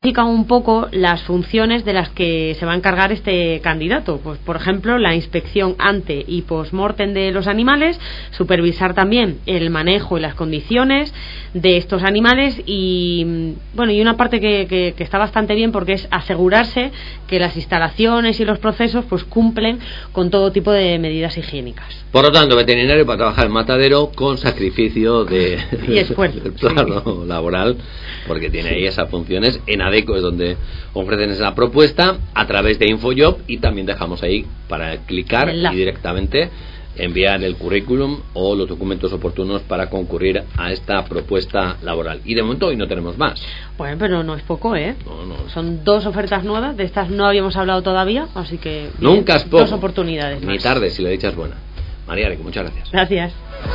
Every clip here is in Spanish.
un poco las funciones de las que se va a encargar este candidato. Pues, por ejemplo, la inspección ante y post-mortem de los animales, supervisar también el manejo y las condiciones de estos animales y, bueno, y una parte que está bastante bien porque es asegurarse que las instalaciones y los procesos pues cumplen con todo tipo de medidas higiénicas. Por lo tanto, veterinario para trabajar en matadero con sacrificio y esfuerzo claro, laboral, porque tiene ahí esas funciones. En ADECO es donde ofrecen esa propuesta a través de InfoJob, y también dejamos ahí para clicar y directamente enviar el currículum o los documentos oportunos para concurrir a esta propuesta laboral. Y de momento hoy no tenemos más. Bueno, pero no es poco, ¿eh? No. Son 2 ofertas nuevas, de estas no habíamos hablado todavía, así que bien, nunca es poco. 2 oportunidades más. Ni tarde, si la dicha es buena. María Rico, muchas gracias. Gracias.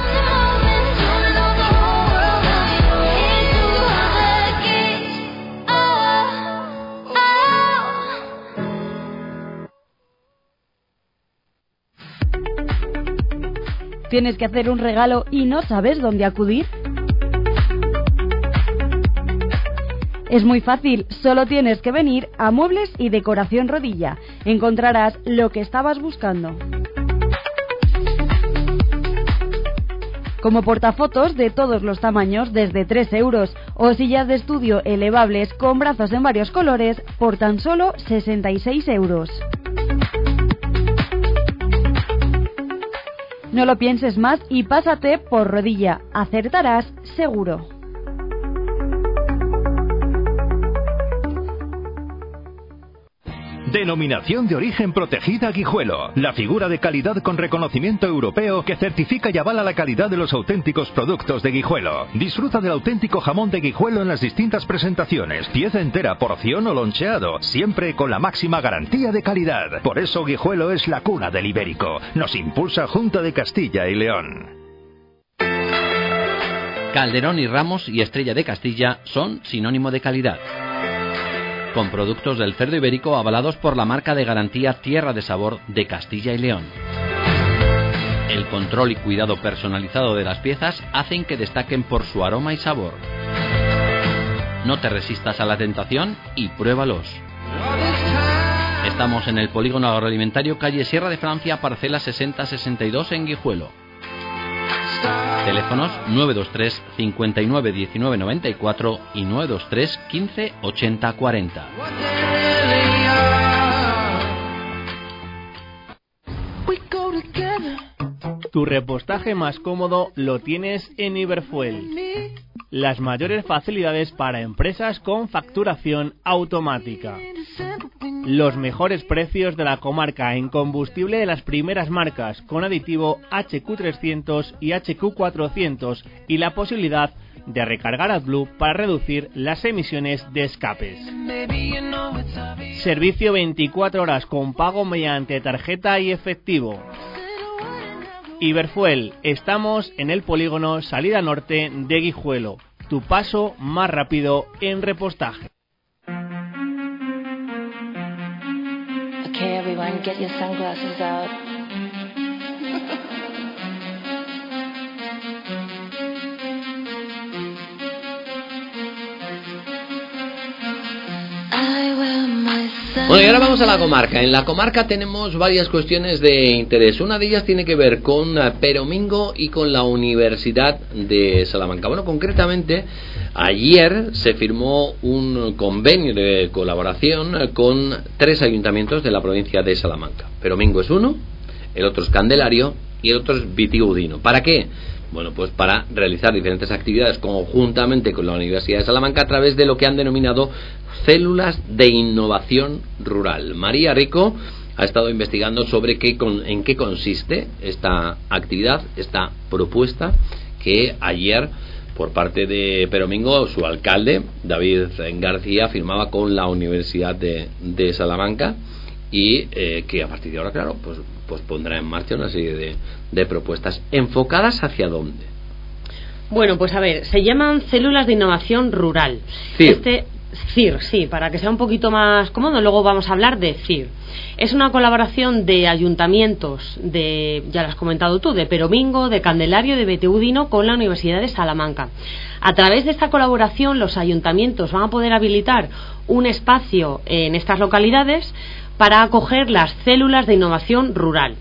¿Tienes que hacer un regalo y no sabes dónde acudir? Es muy fácil, solo tienes que venir a Muebles y Decoración Rodilla. Encontrarás lo que estabas buscando. Como portafotos de todos los tamaños desde 3 euros o sillas de estudio elevables con brazos en varios colores por tan solo 66 euros. No lo pienses más y pásate por Rodilla. Acertarás seguro. Denominación de origen protegida Guijuelo. La figura de calidad con reconocimiento europeo que certifica y avala la calidad de los auténticos productos de Guijuelo. Disfruta del auténtico jamón de Guijuelo en las distintas presentaciones. Pieza entera, porción o loncheado. Siempre con la máxima garantía de calidad. Por eso Guijuelo es la cuna del ibérico. Nos impulsa Junta de Castilla y León. Calderón y Ramos y Estrella de Castilla son sinónimo de calidad. Con productos del cerdo ibérico avalados por la marca de garantía Tierra de Sabor de Castilla y León. El control y cuidado personalizado de las piezas hacen que destaquen por su aroma y sabor. No te resistas a la tentación y pruébalos. Estamos en el Polígono Agroalimentario, calle Sierra de Francia, parcela 6062 en Guijuelo. Teléfonos 923 59 19 94 y 923 15 80 40. Tu repostaje más cómodo lo tienes en Iberfuel. Las mayores facilidades para empresas con facturación automática. Los mejores precios de la comarca en combustible de las primeras marcas con aditivo HQ300 y HQ400 y la posibilidad de recargar AdBlue para reducir las emisiones de escapes. Servicio 24 horas con pago mediante tarjeta y efectivo. Iberfuel, estamos en el polígono Salida Norte de Guijuelo. Tu paso más rápido en repostaje. Okay, everyone, get your sunglasses out. Bueno, y ahora vamos a la comarca. En la comarca tenemos varias cuestiones de interés. Una de ellas tiene que ver con Peromingo y con la Universidad de Salamanca. Bueno, concretamente, ayer se firmó un convenio de colaboración con 3 ayuntamientos de la provincia de Salamanca. Peromingo es uno, el otro es Candelario y el otro es Vitigudino. ¿Para qué? Bueno, pues para realizar diferentes actividades conjuntamente con la Universidad de Salamanca a través de lo que han denominado células de innovación rural. María Rico ha estado investigando sobre en qué consiste esta actividad, esta propuesta que ayer, por parte de Peromingo, su alcalde, David García, firmaba con la Universidad de Salamanca y que a partir de ahora, claro, pues pondrá en marcha una serie de propuestas enfocadas hacia dónde. Bueno, pues a ver, se llaman células de innovación rural. Sí. CIR, sí, para que sea un poquito más cómodo, luego vamos a hablar de CIR. Es una colaboración de ayuntamientos ya lo has comentado tú, de Peromingo, de Candelario, de Beteudino con la Universidad de Salamanca. A través de esta colaboración los ayuntamientos van a poder habilitar un espacio en estas localidades para acoger las células de innovación rural.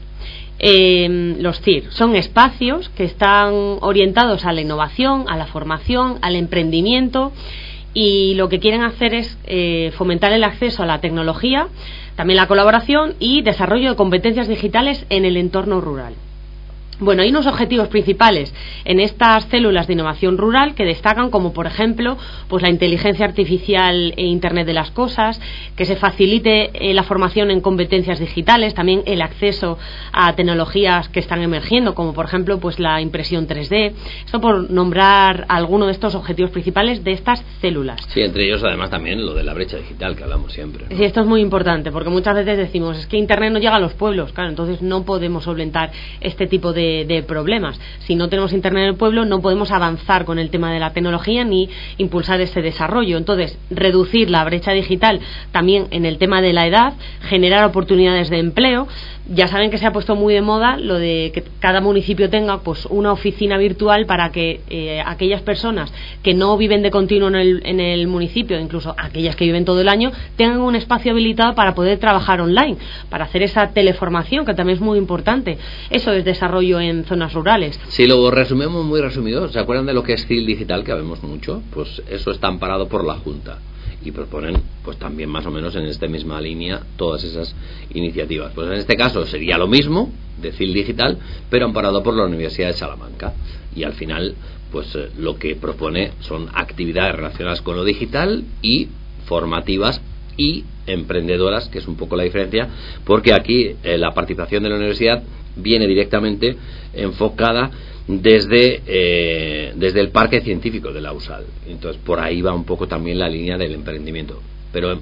Los CIR son espacios que están orientados a la innovación, a la formación, al emprendimiento, y lo que quieren hacer es fomentar el acceso a la tecnología, también la colaboración y desarrollo de competencias digitales en el entorno rural. Bueno, hay unos objetivos principales en estas células de innovación rural que destacan, como por ejemplo, pues la inteligencia artificial e Internet de las cosas, que se facilite la formación en competencias digitales, también el acceso a tecnologías que están emergiendo, como por ejemplo pues la impresión 3D. Esto por nombrar alguno de estos objetivos principales de estas células. Sí, entre ellos además también lo de la brecha digital que hablamos siempre, ¿no? Sí, esto es muy importante, porque muchas veces decimos, es que Internet no llega a los pueblos, claro, entonces no podemos solventar este tipo de problemas. Si no tenemos Internet en el pueblo, no podemos avanzar con el tema de la tecnología ni impulsar ese desarrollo. Entonces, reducir la brecha digital también en el tema de la edad, generar oportunidades de empleo. Ya saben que se ha puesto muy de moda lo de que cada municipio tenga pues una oficina virtual para que aquellas personas que no viven de continuo en el municipio, incluso aquellas que viven todo el año, tengan un espacio habilitado para poder trabajar online, para hacer esa teleformación, que también es muy importante. Eso es desarrollo en zonas rurales. Si lo resumimos muy resumido, ¿se acuerdan de lo que es CIL Digital, que habemos mucho? Pues eso está amparado por la Junta y proponen pues también más o menos en esta misma línea todas esas iniciativas. Pues en este caso sería lo mismo de CIL Digital, pero amparado por la Universidad de Salamanca, y al final pues lo que propone son actividades relacionadas con lo digital y formativas y emprendedoras, que es un poco la diferencia, porque aquí la participación de la universidad viene directamente enfocada desde el parque científico de la USAL. Entonces por ahí va un poco también la línea del emprendimiento, pero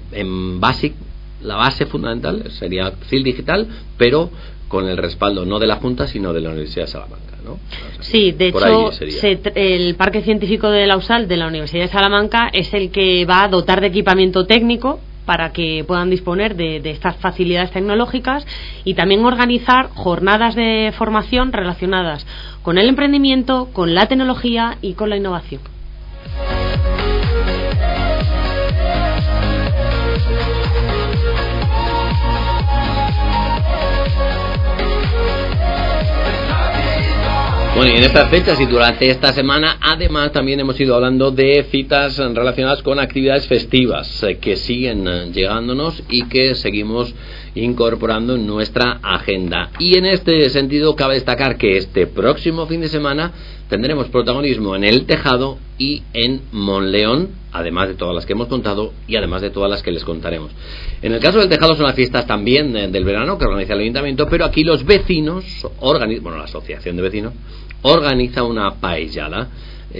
la base fundamental sería CIL Digital, pero con el respaldo no de la Junta sino de la Universidad de Salamanca, ¿no? O sea, sí, de hecho el parque científico de la USAL de la Universidad de Salamanca es el que va a dotar de equipamiento técnico para que puedan disponer de estas facilidades tecnológicas, y también organizar jornadas de formación relacionadas con el emprendimiento, con la tecnología y con la innovación. Bueno, y en estas fechas y durante esta semana además también hemos ido hablando de citas relacionadas con actividades festivas que siguen llegándonos y que seguimos incorporando en nuestra agenda. Y en este sentido cabe destacar que este próximo fin de semana tendremos protagonismo en El Tejado y en Monleón, además de todas las que hemos contado y además de todas las que les contaremos. En el caso del Tejado son las fiestas también del verano que organiza el ayuntamiento, pero aquí los vecinos la asociación de vecinos organiza una paellada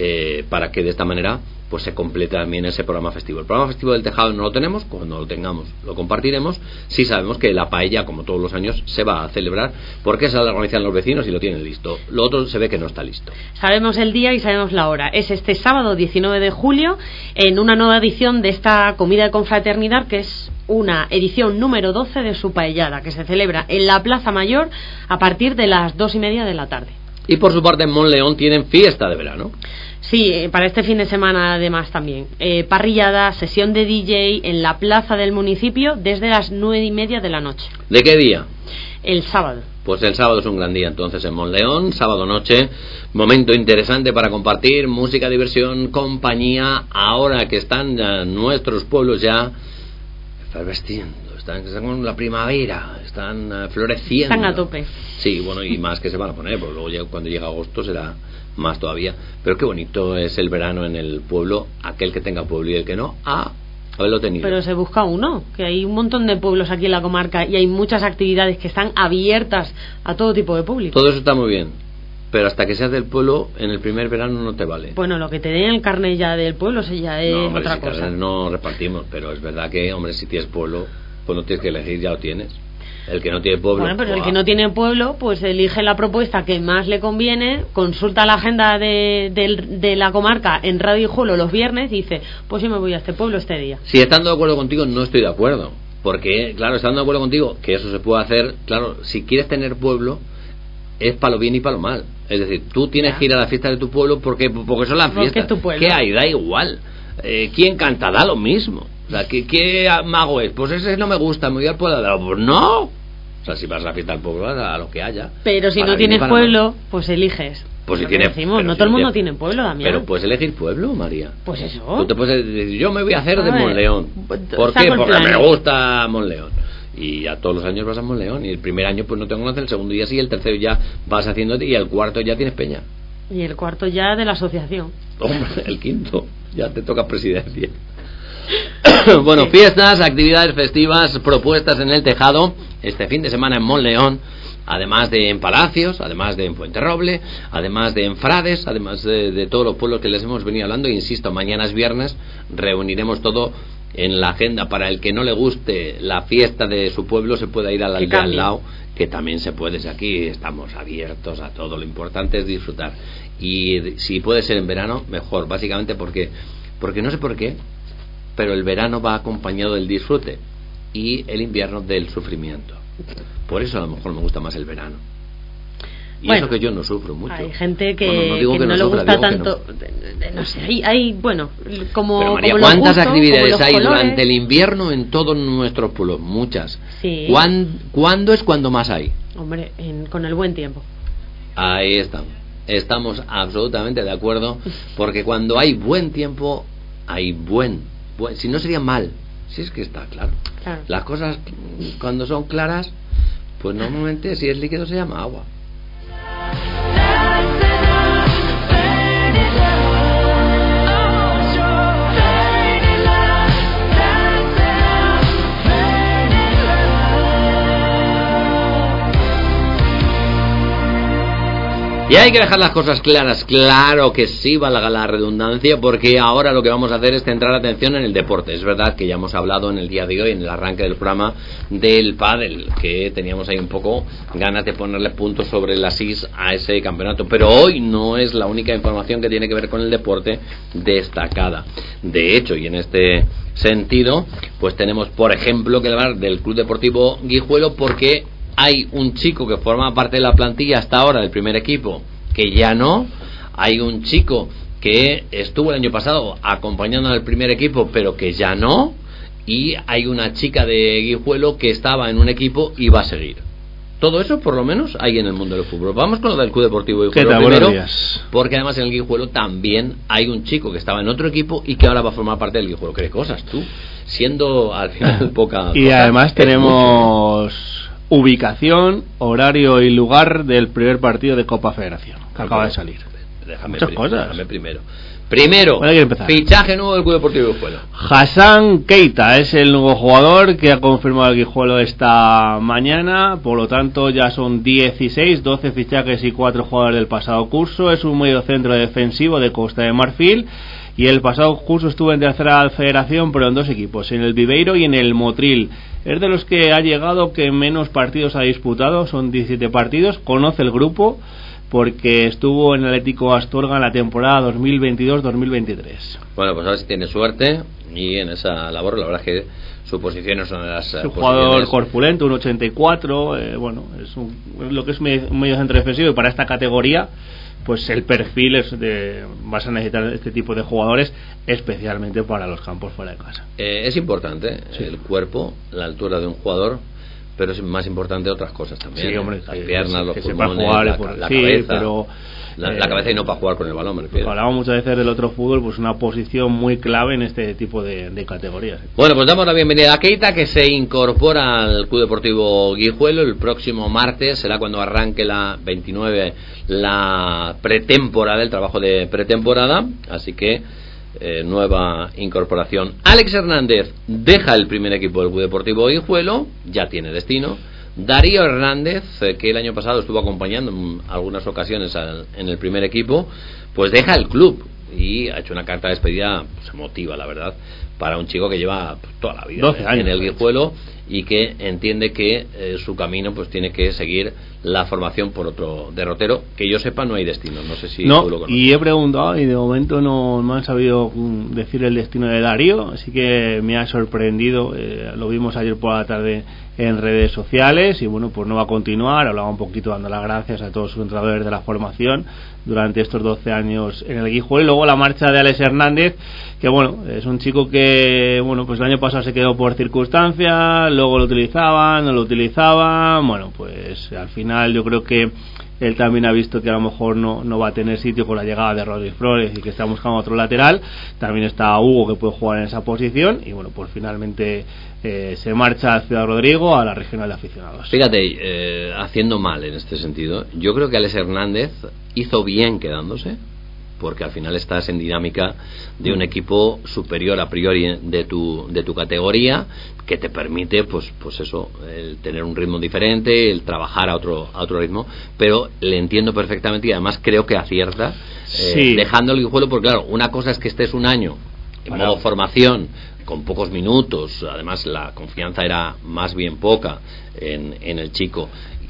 para que de esta manera pues se complete también ese programa festivo. El programa festivo del Tejado no lo tenemos, cuando lo tengamos lo compartiremos. Sí sabemos que la paella, como todos los años, se va a celebrar porque se la organizan los vecinos y lo tienen listo. Lo otro se ve que no está listo. Sabemos el día y sabemos la hora. Es este sábado 19 de julio en una nueva edición de esta comida de confraternidad, que es una edición número 12 de su paellada, que se celebra en la Plaza Mayor a partir de las 2:30 de la tarde. Y por su parte en Monleón tienen fiesta de verano. Sí, para este fin de semana además también. Parrillada, sesión de DJ en la plaza del municipio desde las 9:30 de la noche. ¿De qué día? El sábado. Pues el sábado es un gran día entonces en Monleón, sábado noche, momento interesante para compartir música, diversión, compañía, ahora que están nuestros pueblos ya efervesciendo, están con la primavera, están floreciendo. Están a tope. Sí, bueno, y más que se van a poner, porque luego cuando llega agosto será más todavía. Pero qué bonito es el verano en el pueblo, aquel que tenga pueblo y el que no, haberlo tenido. Pero se busca uno, que hay un montón de pueblos aquí en la comarca y hay muchas actividades que están abiertas a todo tipo de público. Todo eso está muy bien, pero hasta que seas del pueblo, en el primer verano no te vale. Bueno, lo que te den el carnet ya del pueblo ya es hombre, otra si cosa. No repartimos, pero es verdad que, hombre, si tienes pueblo, pues no tienes que elegir, ya lo tienes. El que no tiene pueblo. Bueno, pero el que no tiene pueblo, pues elige la propuesta que más le conviene, consulta la agenda de la comarca en Radio Guijuelo los viernes y dice, pues yo me voy a este pueblo este día. Si estando de acuerdo contigo, no estoy de acuerdo. Porque, claro, estando de acuerdo contigo, que eso se puede hacer, claro, si quieres tener pueblo, es para lo bien y para lo mal. Es decir, tú tienes que ir a la fiesta de tu pueblo porque son las fiestas. ¿Qué hay? Da igual. ¿Quién canta? Da lo mismo. O sea, ¿qué mago es? Pues ese no me gusta, me voy al pueblo de al lado. Pues no. O sea, si vas a la fiesta del pueblo, a lo que haya. Pero si no tienes pueblo, pues eliges. Pues si tienes, no todo el mundo tiene pueblo, Damián. Pero puedes elegir pueblo, María. Pues eso. Tú te puedes decir, yo me voy a hacer de Monleón. ¿Por qué? Porque me gusta Monleón. Y a todos los años vas a Monleón. Y el primer año pues no te conoces, el segundo día sí, el tercero ya vas haciéndote y el cuarto ya tienes peña. Y el cuarto ya de la asociación. Hombre, el quinto ya te toca presidencia. Bueno, fiestas, actividades festivas, propuestas en el tejado este fin de semana en Monleón, además de en Palacios, además de en Fuenterroble, además de en Frades, además de todos los pueblos que les hemos venido hablando. Insisto, mañana es viernes, reuniremos todo en la agenda. Para el que no le guste la fiesta de su pueblo, se puede ir a la aldea al lado, que también se puede. Aquí estamos abiertos a todo, lo importante es disfrutar. Y si puede ser en verano, mejor, básicamente porque no sé por qué, pero el verano va acompañado del disfrute y el invierno del sufrimiento. Por eso a lo mejor me gusta más el verano. Y bueno, eso que yo no sufro mucho. Hay gente que no le gusta tanto. No sé, hay bueno, como. Pero María, como ¿cuántas gustos, actividades hay colores durante el invierno en todos nuestros pueblos? Muchas. Sí. ¿Cuándo es cuando más hay? Hombre, con el buen tiempo. Ahí estamos. Estamos absolutamente de acuerdo, porque cuando hay buen tiempo, hay buen. Si no sería mal, si es que está claro. Las cosas cuando son claras, pues normalmente si es líquido se llama agua. Y hay que dejar las cosas claras, claro que sí, valga la redundancia, porque ahora lo que vamos a hacer es centrar atención en el deporte. Es verdad que ya hemos hablado en el día de hoy, en el arranque del programa, del pádel, que teníamos ahí un poco ganas de ponerle puntos sobre las is a ese campeonato, pero hoy no es la única información que tiene que ver con el deporte destacada. De hecho, y en este sentido, pues tenemos, por ejemplo, que hablar del Club Deportivo Guijuelo, porque hay un chico que forma parte de la plantilla hasta ahora del primer equipo que ya no. Hay un chico que estuvo el año pasado acompañando al primer equipo pero que ya no. Y hay una chica de Guijuelo que estaba en un equipo y va a seguir. Todo eso por lo menos hay en el mundo del fútbol. Vamos con lo del Club Deportivo Guijuelo primero, porque además en el Guijuelo también hay un chico que estaba en otro equipo y que ahora va a formar parte del Guijuelo. ¿Qué cosas tú? Siendo al final poca y cosa, además tenemos ubicación, horario y lugar del primer partido de Copa Federación que acaba de salir. Muchas cosas. Déjame Primero, fichaje nuevo del Club Deportivo Guijuelo. Hassan Keita es el nuevo jugador que ha confirmado el Guijuelo esta mañana. Por lo tanto ya son 12 fichajes y 4 jugadores del pasado curso. Es un medio centro defensivo de Costa de Marfil y el pasado curso estuvo en tercera federación, pero en 2 equipos, en el Viveiro y en el Motril. Es de los que ha llegado que menos partidos ha disputado, son 17 partidos, conoce el grupo porque estuvo en el Atlético Astorga en la temporada 2022-2023. Bueno, pues a ver si tiene suerte y en esa labor, la verdad es que su posición es una de las... Es un jugador corpulento, un 84, bueno, es lo que es un medio centro defensivo y para esta categoría pues el perfil es vas a necesitar este tipo de jugadores, especialmente para los campos fuera de casa. Es importante el cuerpo, la altura de un jugador, pero es más importante otras cosas también. Sí, hombre, las piernas, los pulmones, jugar, la sí, cabeza, pero la cabeza y no para jugar con el balón, me refiero. Hablamos muchas veces del otro fútbol, pues una posición muy clave en este tipo de categorías. Bueno, pues damos la bienvenida a Keita, que se incorpora al Club Deportivo Guijuelo el próximo martes, será cuando arranque la 29, la pretemporada, el trabajo de pretemporada, así que nueva incorporación. Alex Hernández deja el primer equipo del Club Deportivo Guijuelo, ya tiene destino. Darío Hernández, que el año pasado estuvo acompañando en algunas ocasiones en el primer equipo, pues deja el club y ha hecho una carta de despedida pues, emotiva, la verdad, para un chico que lleva toda la vida 12 años, en el Guijuelo y que entiende que su camino pues tiene que seguir la formación por otro derrotero. Que yo sepa, no hay destino, no sé si tú lo conoces. Y he preguntado y de momento no han sabido decir el destino de Darío, así que me ha sorprendido. Lo vimos ayer por la tarde en redes sociales y bueno, pues no va a continuar. Hablaba un poquito dando las gracias a todos sus entrenadores de la formación durante estos 12 años en el Guijuelo. Y luego la marcha de Alex Hernández, que bueno, es un chico que bueno, pues el año pasado se quedó por circunstancias, luego lo utilizaban, no lo utilizaban, bueno, pues al final yo creo que él también ha visto que a lo mejor no va a tener sitio con la llegada de Rodri Flores y que está buscando otro lateral. También está Hugo, que puede jugar en esa posición, y bueno, pues finalmente se marcha a Ciudad Rodrigo, a la regional de aficionados. Fíjate, haciendo mal en este sentido, yo creo que Alex Hernández hizo bien quedándose, porque al final estás en dinámica de un equipo superior a priori de tu categoría, que te permite pues eso, el tener un ritmo diferente, el trabajar a otro ritmo, pero le entiendo perfectamente y además creo que acierta dejando el Guijuelo, porque claro, una cosa es que estés un año en modo formación con pocos minutos, además la confianza era más bien poca en el chico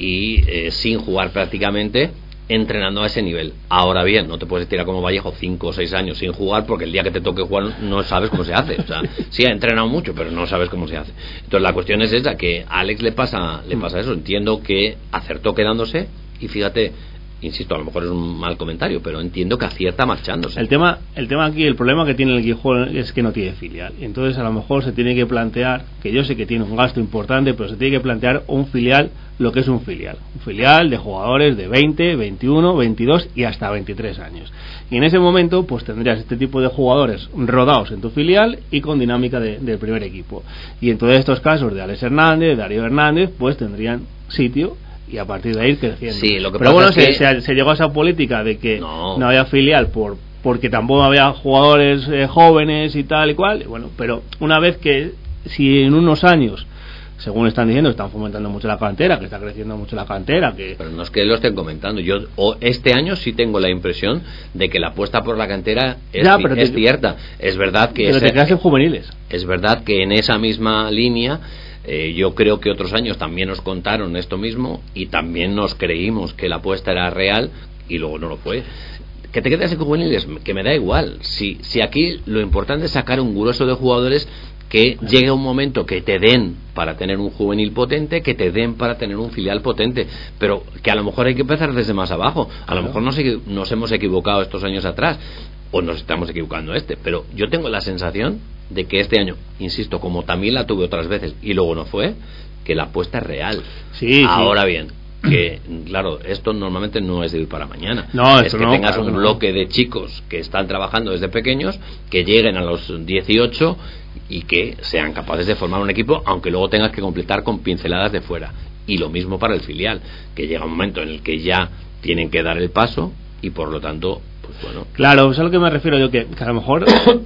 y sin jugar prácticamente, entrenando a ese nivel. Ahora bien, no te puedes tirar como Vallejo 5 o 6 años sin jugar, porque el día que te toque jugar no sabes cómo se hace. O sea, sí ha entrenado mucho, pero no sabes cómo se hace. Entonces la cuestión es esa, que a Alex le pasa eso. Entiendo que acertó quedándose y fíjate, insisto, a lo mejor es un mal comentario, pero entiendo que acierta marchándose. El tema aquí, el problema que tiene el Guijuelo es que no tiene filial. Entonces a lo mejor se tiene que plantear, que yo sé que tiene un gasto importante, pero se tiene que plantear un filial, lo que es un filial de jugadores de 20, 21, 22 y hasta 23 años. Y en ese momento pues tendrías este tipo de jugadores rodados en tu filial y con dinámica del primer equipo. Y en todos estos casos de Alex Hernández, Darío Hernández, pues tendrían sitio y a partir de ahí ir creciendo. Sí, lo que pero pasa bueno, es que se llegó a esa política de que no había filial porque tampoco había jugadores jóvenes y tal y cual. Y bueno, pero una vez que, si en unos años, según están diciendo, están fomentando mucho la cantera, que está creciendo mucho la cantera, que... Pero no es que lo estén comentando. Yo este año sí tengo la impresión de que la apuesta por la cantera es cierta. Es verdad que... Pero te quedas en juveniles. Es verdad que en esa misma línea... yo creo que otros años también nos contaron esto mismo y también nos creímos que la apuesta era real y luego no lo fue. Que te quedes en juveniles, que me da igual. Si aquí lo importante es sacar un grueso de jugadores que llegue un momento que te den para tener un juvenil potente, que te den para tener un filial potente, pero que a lo mejor hay que empezar desde más abajo. A lo mejor nos hemos equivocado estos años atrás o nos estamos equivocando pero yo tengo la sensación de que este año, insisto, como también la tuve otras veces y luego no fue, que la apuesta es real. Ahora bien, que claro, esto normalmente no es de ir para mañana, es que tengas un bloque de chicos que están trabajando desde pequeños, que lleguen a los 18 y que sean capaces de formar un equipo, aunque luego tengas que completar con pinceladas de fuera. Y lo mismo para el filial, que llega un momento en el que ya tienen que dar el paso y por lo tanto pues bueno. Claro, es a lo que me refiero yo, que a lo mejor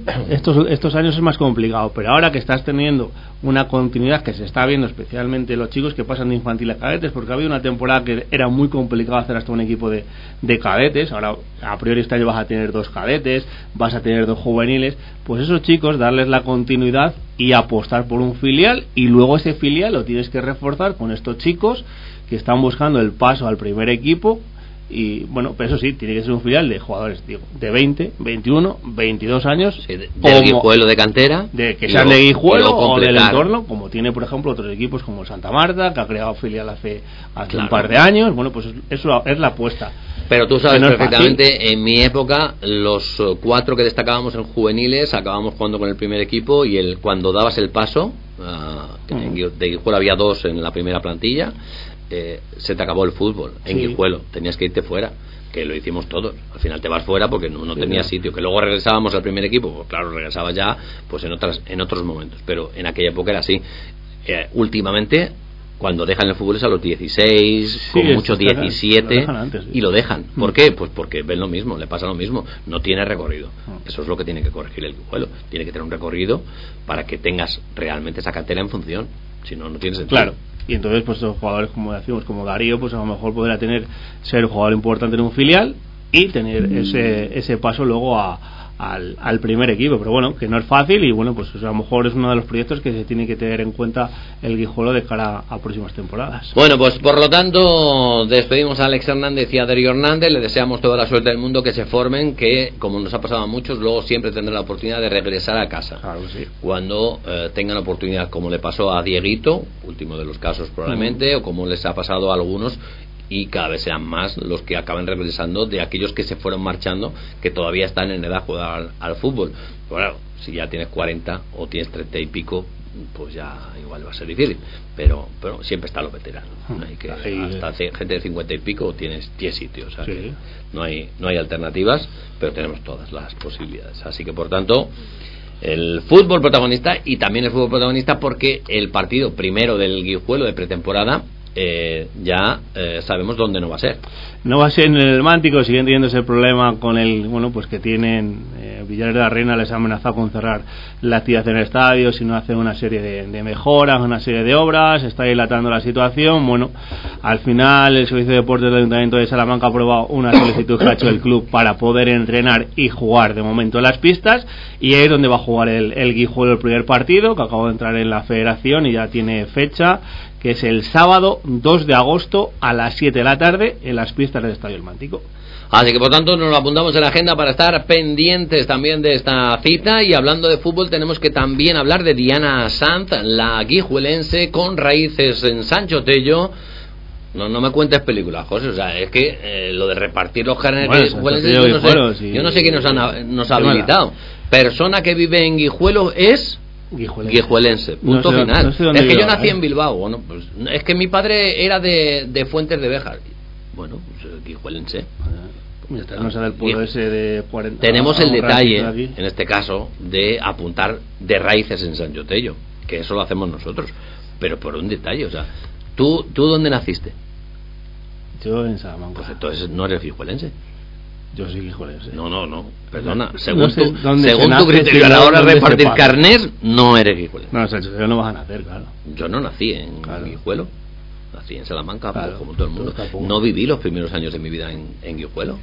estos años es más complicado, pero ahora que estás teniendo una continuidad que se está viendo, especialmente los chicos que pasan de infantil a cadetes, porque había una temporada que era muy complicado hacer hasta un equipo de cadetes. Ahora a priori este año vas a tener 2 cadetes, vas a tener 2 juveniles, pues esos chicos darles la continuidad y apostar por un filial, y luego ese filial lo tienes que reforzar con estos chicos que están buscando el paso al primer equipo. Y bueno, pero eso sí, tiene que ser un filial de jugadores, digo, de 20, 21, 22 años, del Guijuelo de cantera, que sean de Guijuelo o del entorno, como tiene por ejemplo otros equipos como el Santa Marta, que ha creado filial hace un par de años. Bueno, pues eso es la apuesta. Pero tú sabes perfectamente, en mi época los 4 que destacábamos en juveniles acabábamos jugando con el primer equipo, y cuando dabas el paso, de Guijuelo había 2 en la primera plantilla, se te acabó el fútbol en Guijuelo, tenías que irte fuera, que lo hicimos todos. Al final te vas fuera porque no tenías sitio. Que luego regresábamos al primer equipo, pues claro, regresaba ya pues en otros momentos, pero en aquella época era así. Últimamente cuando dejan el fútbol es a los 16, con muchos 17, y lo dejan. ¿Por qué? Pues porque ven lo mismo, le pasa lo mismo, no tiene recorrido. Eso es lo que tiene que corregir el Guijuelo, tiene que tener un recorrido para que tengas realmente esa cantera en función, si no, no tiene sentido. Claro. Y entonces pues los jugadores, como decimos, como Darío, pues a lo mejor podrá ser un jugador importante en un filial y tener ese paso luego a al primer equipo, pero bueno, que no es fácil y bueno, pues a lo mejor es uno de los proyectos que se tiene que tener en cuenta el Guijuelo de cara a próximas temporadas. Bueno, pues por lo tanto despedimos a Alex Hernández y a Darío Hernández, le deseamos toda la suerte del mundo, que se formen, que como nos ha pasado a muchos, luego siempre tendrán la oportunidad de regresar a casa. Claro que sí. Cuando tengan oportunidad, como le pasó a Dieguito, último de los casos probablemente, o como les ha pasado a algunos, y cada vez sean más los que acaban regresando de aquellos que se fueron marchando, que todavía están en edad de jugar al fútbol. Bueno, si ya tienes 40 o tienes 30 y pico, pues ya igual va a ser difícil, pero siempre están los veteranos. Hay que, hasta gente de 50 y pico tienes 10 sitios, o sea, que no hay alternativas, pero tenemos todas las posibilidades. Así que por tanto, el fútbol protagonista, y también el fútbol protagonista porque el partido primero del Guijuelo de pretemporada ya sabemos dónde no va a ser. No va a ser en el Mántico, siguen teniendo ese problema con el, bueno, pues que tienen Villares de la Reina les ha amenazado con cerrar la actividad en el estadio si no hacen una serie de mejoras, una serie de obras, está dilatando la situación. Bueno, al final el Servicio de Deportes del Ayuntamiento de Salamanca ha aprobado una solicitud que ha hecho el club para poder entrenar y jugar de momento en las pistas, y ahí es donde va a jugar el Guijuelo el primer partido, que acaba de entrar en la federación y ya tiene fecha, que es el sábado 2 de agosto a las 7 de la tarde en las pistas del Estadio El Mántico. Así que por tanto nos lo apuntamos en la agenda para estar pendientes también de esta cita. Y hablando de fútbol tenemos que también hablar de Diana Sanz, la guijuelense con raíces en Sancho Tello. No me cuentes películas, José, o sea, es que lo de repartir los carnets guijuelenses, yo no sé quién nos ha habilitado. Persona que vive en Guijuelo es guijuelense, punto final. Es que yo nací en Bilbao, bueno, pues es que mi padre era de Fuentes de Béjar. Bueno, pues guijuelense. No sé del pueblo ese de 40. Tenemos el detalle, en este caso, de apuntar de raíces en Sancho Tello, que eso lo hacemos nosotros, pero por un detalle, o sea, ¿tú dónde naciste? Yo en Salamanca. Pues entonces no eres guijuelense. Yo soy guijuelense. No, perdona. Según tu criterio a la hora de repartir carnés, no eres guijuelense. No, Sancho Tello no vas a nacer, claro. Yo no nací en Guijuelo. Nací en Salamanca, claro, como todo el mundo. No viví los primeros años de mi vida en Guijuelo.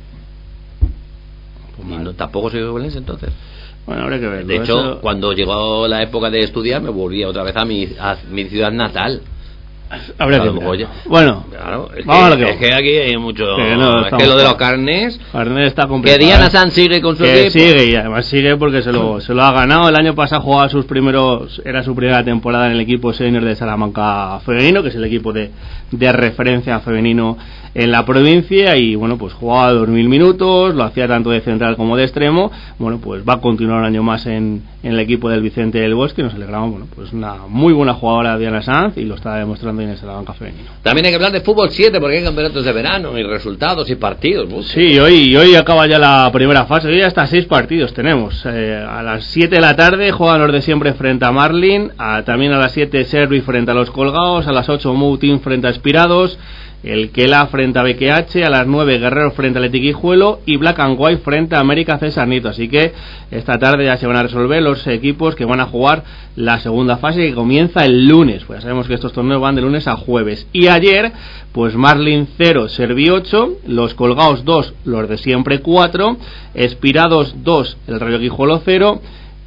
Pues tampoco soy guijuelense entonces. Bueno, habrá que verlo. De hecho, cuando llegó la época de estudiar, me volví otra vez a mi ciudad natal. Habría que verlo. Bueno, claro, vamos a lo que es que aquí hay mucho. Es que lo de los carnés. Carnés está complicado. Que Diana Sanz sigue con su equipo. Sigue, y además sigue porque se lo ha ganado. El año pasado jugaba era su primera temporada en el equipo senior de Salamanca femenino, que es el equipo de referencia femenino en la provincia, y bueno, pues jugaba 2000 minutos, lo hacía tanto de central como de extremo. Bueno, pues va a continuar un año más en el equipo del Vicente del Bosque, y nos alegramos. Bueno, pues una muy buena jugadora Diana Sanz, y lo está demostrando en el Salamanca femenino. También hay que hablar de fútbol 7 porque hay campeonatos de verano y resultados y partidos. Sí, hoy acaba ya la primera fase. Hoy hasta 6 partidos tenemos. A las 7 de la tarde juegan los de siempre frente a Marlin, también a las 7 Servi frente a los Colgados, a las 8 Moutin frente a Espirados, el Kela frente a BQH, a las 9 Guerrero frente al Etiquijuelo y Black and White frente a América César Nito. Así que esta tarde ya se van a resolver los equipos que van a jugar la segunda fase, que comienza el lunes. Pues ya sabemos que estos torneos van de lunes a jueves. Y ayer, pues Marlin 0, Servi 8, los Colgados 2, los de siempre 4, Espirados 2, el Rayo Guijuelo 0,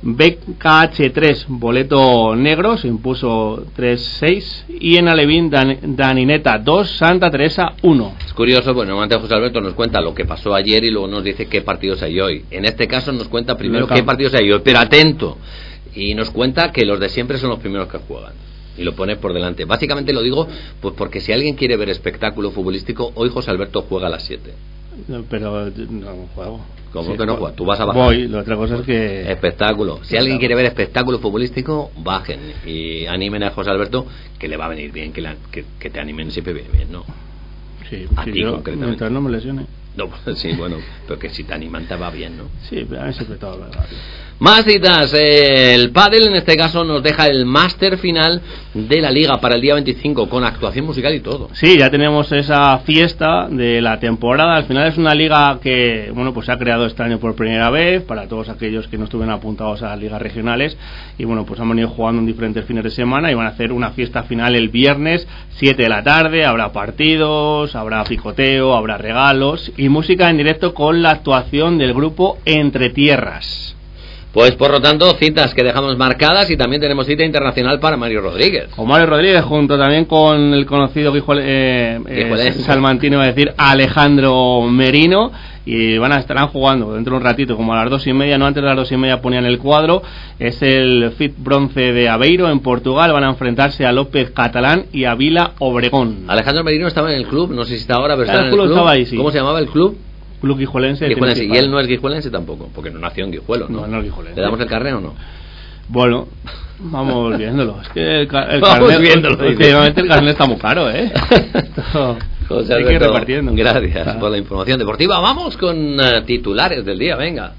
BKH 3, Boleto Negro, se impuso 3-6, y en Alevín Danineta 2, Santa Teresa 1. Es curioso, bueno, antes José Alberto nos cuenta lo que pasó ayer y luego nos dice qué partidos hay hoy. En este caso nos cuenta primero qué partidos hay hoy, pero atento, y nos cuenta que los de siempre son los primeros que juegan, y lo pone por delante. Básicamente lo digo pues porque si alguien quiere ver espectáculo futbolístico, hoy José Alberto juega a las 7. No, pero no juego. ¿Cómo que no juegas? Tú vas a bajar. Voy, la otra cosa es que... Espectáculo. Si alguien quiere ver espectáculo futbolístico, bajen y animen a José Alberto, que le va a venir bien, que te animen siempre viene bien, ¿no? Sí, a ti concretamente. Mientras no me lesione. No, sí, bueno, pero que si te animan te va bien, ¿no? Sí, pero a mí siempre todo va bien. Más citas, el pádel en este caso nos deja el máster final de la liga para el día 25 con actuación musical y todo. Sí, ya tenemos esa fiesta de la temporada. Al final es una liga que, bueno, pues se ha creado este año por primera vez para todos aquellos que no estuvieron apuntados a las ligas regionales y bueno, pues han venido jugando en diferentes fines de semana y van a hacer una fiesta final el viernes 7 de la tarde. Habrá partidos, habrá picoteo, habrá regalos y música en directo con la actuación del grupo Entre Tierras. Pues por lo tanto, citas que dejamos marcadas y también tenemos cita internacional para Mario Rodríguez. Con Mario Rodríguez, junto también con el conocido salmantino, iba a decir, Alejandro Merino, y estarán jugando dentro de un ratito, como a las 2:30, no antes de las 2:30 ponían el cuadro. Es el FIT Bronce de Aveiro en Portugal, van a enfrentarse a López Catalán y a Vila Obregón. Alejandro Merino estaba en el club, no sé si está ahora, pero estaba en el club. Estaba ahí, sí. ¿Cómo se llamaba el club? Club Guijuelense. Y él no es guijuelense tampoco, porque no nació en Guijuelo, ¿no? No es guijuelense. ¿Le damos el carné o no? Bueno, vamos viéndolo. Es que el vamos carnet, viéndolo. últimamente el carnet está muy caro, ¿eh? José hay que ir repartiendo. Gracias por la información deportiva. Vamos con titulares del día, venga.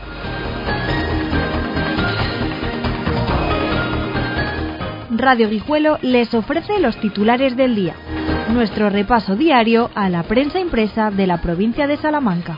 Radio Guijuelo les ofrece los titulares del día. Nuestro repaso diario a la prensa impresa de la provincia de Salamanca.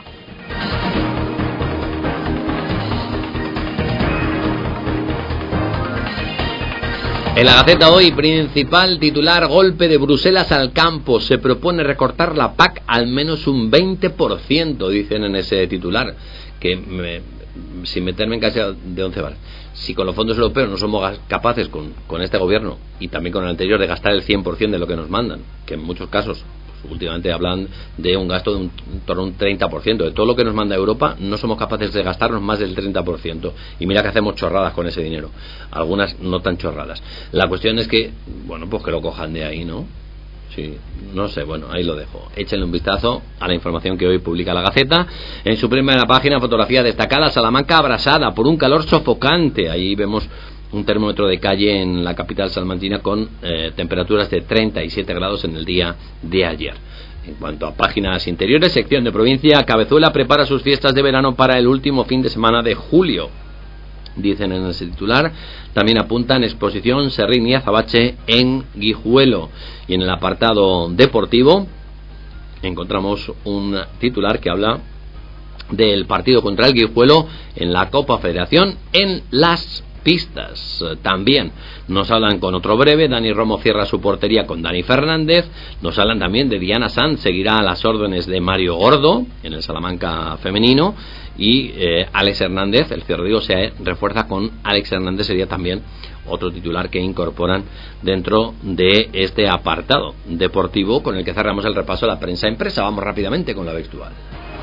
En la Gaceta hoy, principal titular, golpe de Bruselas al campo. Se propone recortar la PAC al menos un 20%, dicen en ese titular. Sin meterme en casa de 11 balas. Si con los fondos europeos no somos capaces con este gobierno y también con el anterior de gastar el 100% de lo que nos mandan, que en muchos casos pues, últimamente hablan de un gasto de en torno a un 30%, de todo lo que nos manda Europa no somos capaces de gastarnos más del 30%, y mira que hacemos chorradas con ese dinero, algunas no tan chorradas. La cuestión es que, bueno, pues que lo cojan de ahí, ¿no? Sí, no sé, bueno, ahí lo dejo. Échenle un vistazo a la información que hoy publica la Gaceta. En su primera página, fotografía destacada, Salamanca abrasada por un calor sofocante. Ahí vemos un termómetro de calle en la capital salmantina con temperaturas de 37 grados en el día de ayer. En cuanto a páginas interiores, sección de provincia, Cabezuela prepara sus fiestas de verano para el último fin de semana de julio. Dicen en ese titular, también apuntan exposición Serrín y Azabache en Guijuelo. Y en el apartado deportivo encontramos un titular que habla del partido contra el Guijuelo en la Copa Federación en las pistas. También nos hablan con otro breve, Dani Romo cierra su portería con Dani Fernández. Nos hablan también de Diana Sanz, seguirá a las órdenes de Mario Gordo en el Salamanca femenino, y Alex Hernández, el Ciudadano se refuerza con Alex Hernández, sería también otro titular que incorporan dentro de este apartado deportivo con el que cerramos el repaso de la prensa impresa. Vamos rápidamente con la textual.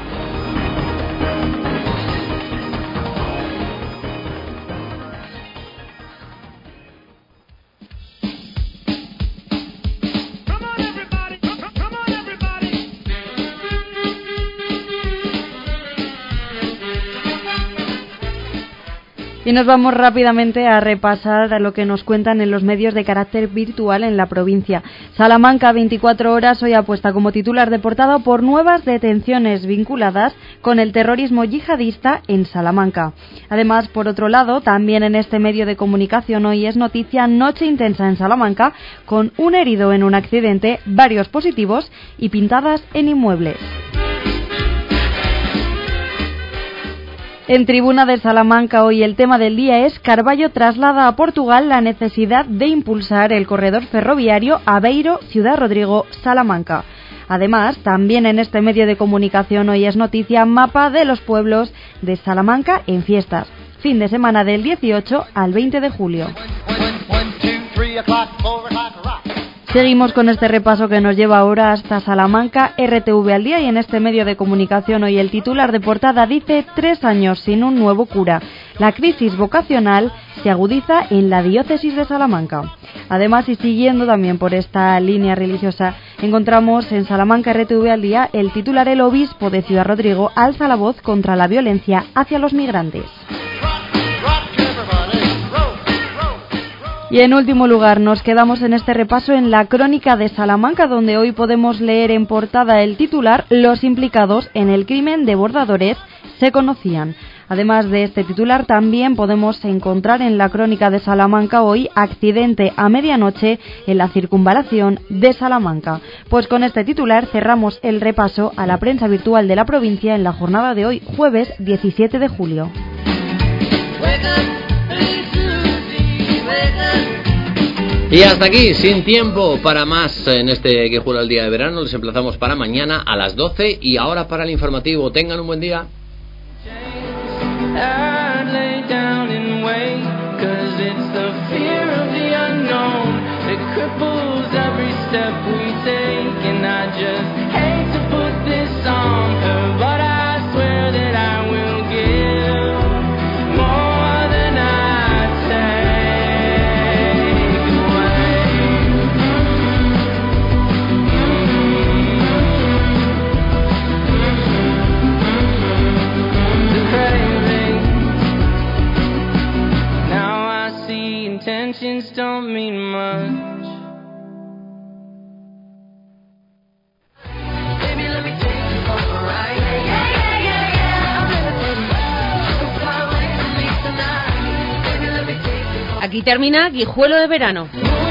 Y nos vamos rápidamente a repasar a lo que nos cuentan en los medios de carácter virtual en la provincia. Salamanca 24 horas hoy apuesta como titular de portada por nuevas detenciones vinculadas con el terrorismo yihadista en Salamanca. Además, por otro lado, también en este medio de comunicación hoy es noticia noche intensa en Salamanca con un herido en un accidente, varios positivos y pintadas en inmuebles. En Tribuna de Salamanca hoy el tema del día es Carballo traslada a Portugal la necesidad de impulsar el corredor ferroviario Aveiro-Ciudad Rodrigo-Salamanca. Además, también en este medio de comunicación hoy es noticia mapa de los pueblos de Salamanca en fiestas. Fin de semana del 18 al 20 de julio. Seguimos con este repaso que nos lleva ahora hasta Salamanca, RTV al día, y en este medio de comunicación hoy el titular de portada dice 3 años sin un nuevo cura. La crisis vocacional se agudiza en la diócesis de Salamanca. Además, y siguiendo también por esta línea religiosa, encontramos en Salamanca RTV al día el titular: el obispo de Ciudad Rodrigo alza la voz contra la violencia hacia los migrantes. Y en último lugar, nos quedamos en este repaso en la Crónica de Salamanca, donde hoy podemos leer en portada el titular: los implicados en el crimen de Bordadores se conocían. Además de este titular, también podemos encontrar en la crónica de Salamanca hoy: accidente a medianoche en la circunvalación de Salamanca. Pues con este titular cerramos el repaso a la prensa virtual de la provincia en la jornada de hoy, jueves 17 de julio. Y hasta aquí, sin tiempo para más en este Guijuelo al día de verano. Les emplazamos para mañana a las 12 y ahora para el informativo. Tengan un buen día. Intentions don't mean much. Baby, let me take you for a ride. Yeah, yeah, yeah, yeah. I'm gonna fly away from me tonight. Baby, let me take you for a ride. Aquí termina Guijuelo de verano.